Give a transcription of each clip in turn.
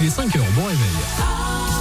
est 5h, bon réveil.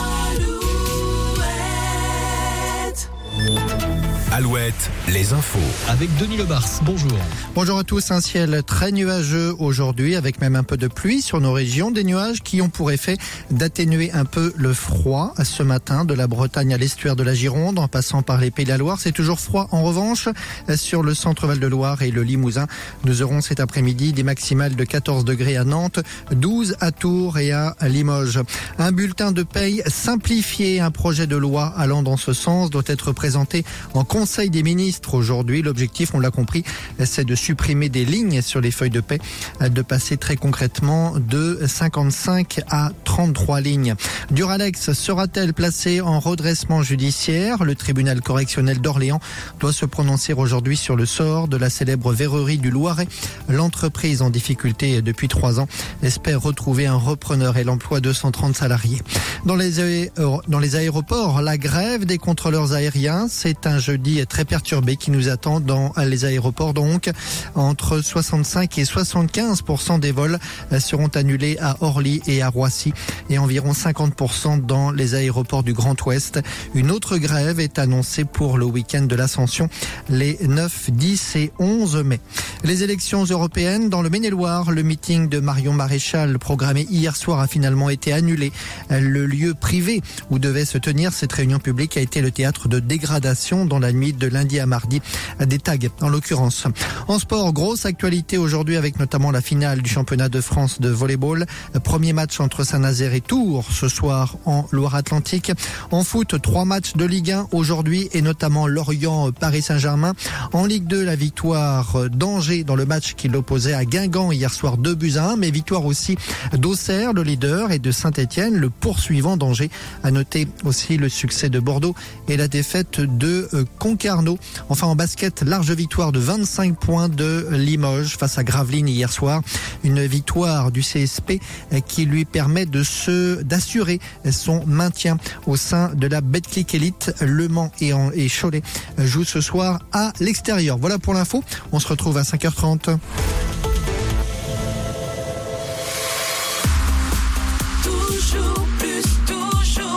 Alouette, les infos. Avec Denis Lebars, bonjour. Bonjour à tous, un ciel très nuageux aujourd'hui avec même un peu de pluie sur nos régions. Des nuages qui ont pour effet d'atténuer un peu le froid ce matin de la Bretagne à l'estuaire de la Gironde en passant par les Pays de la Loire. C'est toujours froid en revanche sur le centre Val-de-Loire et le Limousin. Nous aurons cet après-midi des maximales de 14 degrés à Nantes, 12 à Tours et à Limoges. Un bulletin de paye simplifié, un projet de loi allant dans ce sens doit être présenté en Conseil des ministres aujourd'hui. L'objectif, on l'a compris, c'est de supprimer des lignes sur les feuilles de paie, de passer très concrètement de 55 à 33 lignes. Duralex sera-t-elle placée en redressement judiciaire? Le tribunal correctionnel d'Orléans doit se prononcer aujourd'hui sur le sort de la célèbre verrerie du Loiret. L'entreprise en difficulté depuis 3 ans espère retrouver un repreneur et l'emploi de 130 salariés. Dans les aéroports, la grève des contrôleurs aériens, c'est un jeudi très perturbé qui nous attend dans les aéroports. Donc, entre 65 et 75% des vols seront annulés à Orly et à Roissy et environ 50% dans les aéroports du Grand Ouest. Une autre grève est annoncée pour le week-end de l'Ascension, les 9, 10 et 11 mai. Les élections européennes dans le Maine-et-Loire, le meeting de Marion Maréchal programmé hier soir a finalement été annulé. Le lieu privé où devait se tenir cette réunion publique a été le théâtre de dégradation dans la nuit de lundi à mardi, des tags en l'occurrence. En sport, grosse actualité aujourd'hui avec notamment la finale du championnat de France de volleyball. Premier match entre Saint-Nazaire et Tours ce soir en Loire-Atlantique. En foot, 3 matchs de Ligue 1 aujourd'hui et notamment Lorient-Paris Saint-Germain. En Ligue 2, la victoire d'Angers dans le match qui l'opposait à Guingamp hier soir 2-1, mais victoire aussi d'Auxerre, le leader, et de Saint-Etienne, le poursuivant d'Angers. À noter aussi le succès de Bordeaux et la défaite de Concarneau. Enfin en basket, large victoire de 25 points de Limoges face à Gravelines hier soir. Une victoire du CSP qui lui permet d'assurer son maintien au sein de la Betclic Elite. Le Mans et Cholet jouent ce soir à l'extérieur. Voilà pour l'info. On se retrouve à 5h30.